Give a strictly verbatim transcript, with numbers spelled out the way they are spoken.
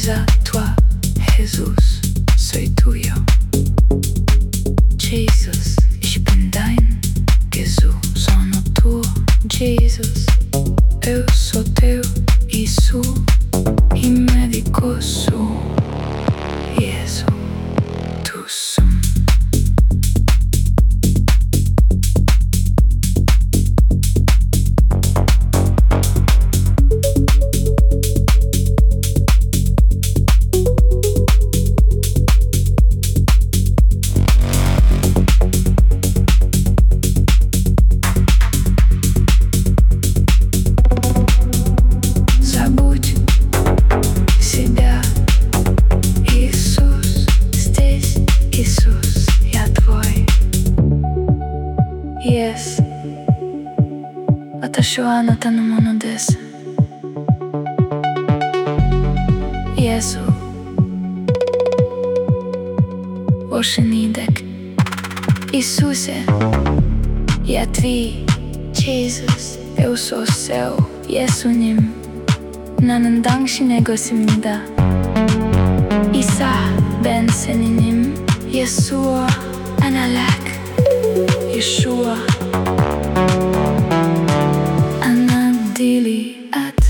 a toi, Jesus, soy tuyo. Jesus, ich bin dein, Jesus, sono tuo. Jesus, eu sou teu, Isu, e médico su, Jesu, tu sum. Yes,私はあなたのものです。Jesu, Ошенидек. Isuse, я твій. Jesus, eu sou seu. 예수님, 나는 당신의 것입니다. 이사 벤세니님, 예수와 아날락. Yeshua, Anadili at